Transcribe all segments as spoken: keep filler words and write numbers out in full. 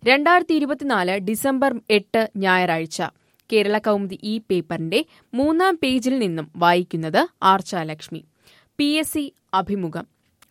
രണ്ടായിരത്തി ഇരുപത്തിനാല് ഡിസംബർ എട്ട് ഞായറാഴ്ച കേരള കൗമുദി ഈ പേപ്പറിന്റെ മൂന്നാം പേജിൽ നിന്നും വായിക്കുന്നത് ആർച്ചാലക്ഷ്മി. പി എസ് സി അഭിമുഖം.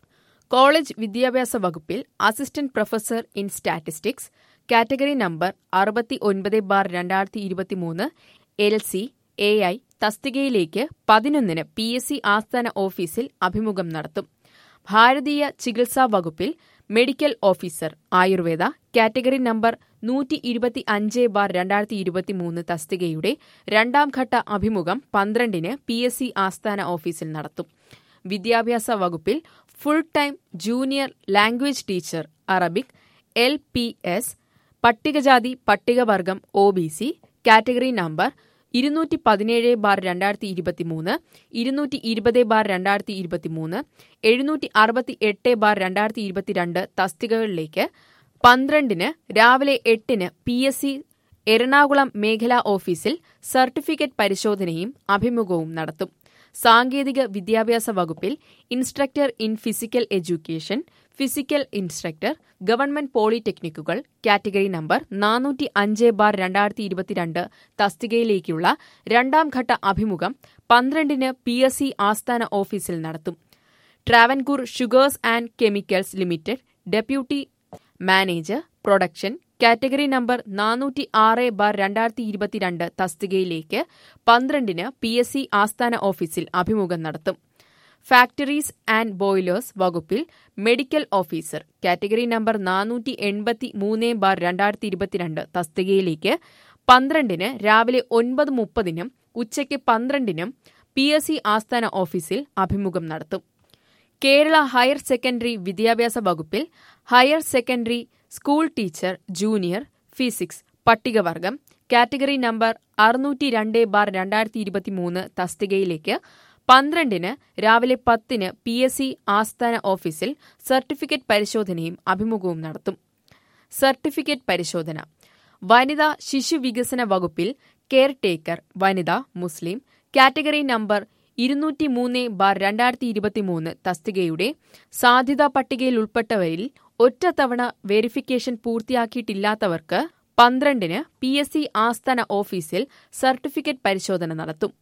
കോളേജ് വിദ്യാഭ്യാസ വകുപ്പിൽ assistant professor in statistics category number അറുപത്തി ഒൻപത് ബാർ രണ്ടായിരത്തി ഇരുപത്തിമൂന്ന് എൽ സി എ ഐ തസ്തികയിലേക്ക് പതിനൊന്നിന് പി എസ് സി ആസ്ഥാന ഓഫീസിൽ അഭിമുഖം നടത്തും. ഭാരതീയ ചികിത്സാ വകുപ്പിൽ medical officer Ayurveda category number നൂറ്റി ഇരുപത്തി അഞ്ച് ബാർ രണ്ടായിരത്തി ഇരുപത്തിമൂന്ന് തസ്തികയുടെ രണ്ടാം ഘട്ട അഭിമുഖം പന്ത്രണ്ടിന് പി എസ് സി ആസ്ഥാന ഓഫീസിൽ നടത്തും. വിദ്യാഭ്യാസ വകുപ്പിൽ full time junior language teacher Arabic L P S പട്ടികജാതി പട്ടികവർഗം O B C category number ഇരുന്നൂറ്റി പതിനേഴ് ബാർ രണ്ടായിരത്തി ഇരുപത്തിമൂന്ന് ഇരുന്നൂറ്റി ഇരുപത് ബാർ രണ്ടായിരത്തി ഇരുപത്തിമൂന്ന് എഴുന്നൂറ്റി അറുപത്തി എട്ട് ബാർ രണ്ടായിരത്തി ഇരുപത്തിരണ്ട് തസ്തികകളിലേക്ക് പന്ത്രണ്ടിന് രാവിലെ എട്ടിന് പി എസ് സി എറണാകുളം മേഖലാ ഓഫീസിൽ സർട്ടിഫിക്കറ്റ് പരിശോധനയും അഭിമുഖവും നടത്തും. സാങ്കേതിക വിദ്യാഭ്യാസ വകുപ്പിൽ instructor in physical education physical instructor government പോളിടെക്നിക്കുകൾ കാറ്റഗറി നമ്പർ നാനൂറ്റി അഞ്ച് ബാർ രണ്ടായിരത്തി ഇരുപത്തിരണ്ട് തസ്തികയിലേക്കുള്ള രണ്ടാം ഘട്ട അഭിമുഖം പന്ത്രണ്ടിന് പി എസ് സി ആസ്ഥാന ഓഫീസിൽ നടത്തും. Travancore sugars and chemicals limited deputy manager production category number നാനൂറ്റി ആറ് ബാർ രണ്ടായിരത്തി ഇരുപത്തിരണ്ട് തസ്തികയിലേക്ക് പന്ത്രണ്ടിന് പി എസ് സി ആസ്ഥാന ഓഫീസിൽ അഭിമുഖം നടത്തും. ഫാക്ടറീസ് ആൻഡ് ബോയിലേഴ്സ് വകുപ്പിൽ മെഡിക്കൽ ഓഫീസർ കാറ്റഗറി നമ്പർ നാനൂറ്റി എൺപത്തി മൂന്ന് ബാർ രണ്ടായിരത്തി ഇരുപത്തിരണ്ട് തസ്തികയിലേക്ക് പന്ത്രണ്ടിന് രാവിലെ ഒൻപത് മുപ്പതിനും ഉച്ചയ്ക്ക് പന്ത്രണ്ടിനും പി എസ് സി ആസ്ഥാന ഓഫീസിൽ അഭിമുഖം നടത്തും. കേരള ഹയർ സെക്കൻഡറി വിദ്യാഭ്യാസ വകുപ്പിൽ higher secondary school teacher junior physics പട്ടികവർഗം കാറ്റഗറി നമ്പർ അറുന്നൂറ്റി രണ്ട് ബാർ രണ്ടായിരത്തി ഇരുപത്തിമൂന്ന് തസ്തികയിലേക്ക് പന്ത്രണ്ടിന് രാവിലെ പത്തിന് പി എസ് സി ആസ്ഥാന ഓഫീസിൽ സർട്ടിഫിക്കറ്റ് പരിശോധനയും അഭിമുഖവും നടത്തും. സർട്ടിഫിക്കറ്റ് പരിശോധന. വനിതാ ശിശു വികസന വകുപ്പിൽ കെയർ ടേക്കർ വനിത മുസ്ലിം കാറ്റഗറി നമ്പർ ഇരുന്നൂറ്റി മൂന്ന് ബാർ രണ്ടായിരത്തി ഇരുപത്തിമൂന്ന് തസ്തികയുടെ സാധ്യതാ പട്ടികയിൽ ഉൾപ്പെട്ടവരിൽ ഒറ്റത്തവണ വെരിഫിക്കേഷൻ പൂർത്തിയാക്കിയിട്ടില്ലാത്തവർക്ക് പന്ത്രണ്ടിന് പി എസ് സി ആസ്ഥാന ഓഫീസിൽ സർട്ടിഫിക്കറ്റ് പരിശോധന നടത്തും.